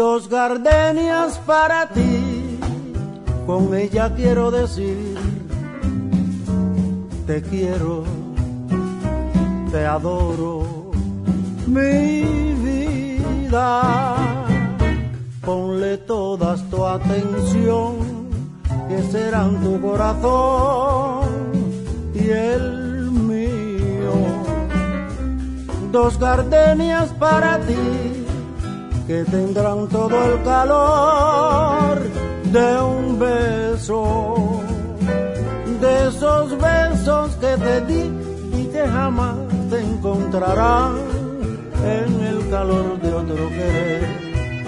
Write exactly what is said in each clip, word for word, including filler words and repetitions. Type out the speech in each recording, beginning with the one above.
Dos gardenias para ti, con ella quiero decir, te quiero, te adoro, mi vida. Ponle toda tu atención, que serán tu corazón y el mío. Dos gardenias para ti, que tendrán todo el calor de un beso, de esos besos que te di y que jamás te encontrarán en el calor de otro querer.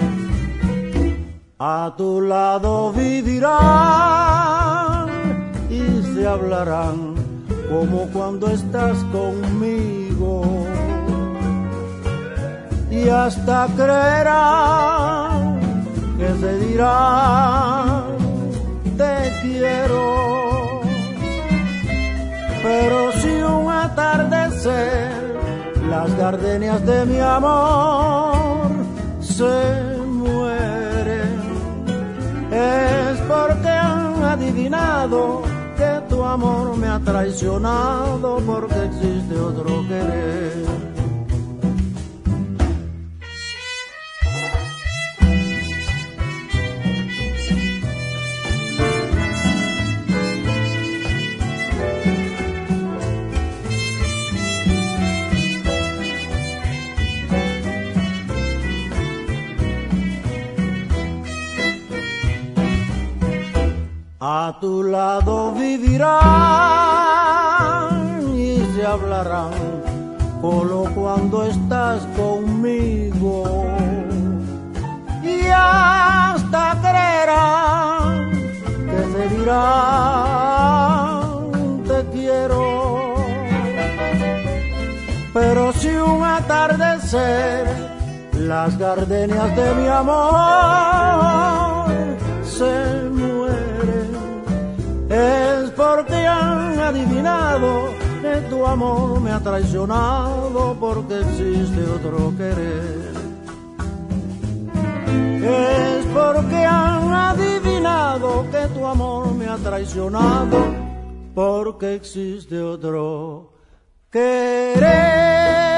A tu lado vivirán y se hablarán como cuando estás conmigo, y hasta creerán que se dirán te quiero. Pero si un atardecer las gardenias de mi amor se mueren, es porque han adivinado que tu amor me ha traicionado, porque existe otro querer. A tu lado vivirán y se hablarán solo cuando estás conmigo, y hasta creerán que se dirán te quiero. Pero si un atardecer las gardenias de mi amor se mueren, es porque han adivinado que tu amor me ha traicionado, porque existe otro querer. Es porque han adivinado que tu amor me ha traicionado, porque existe otro querer.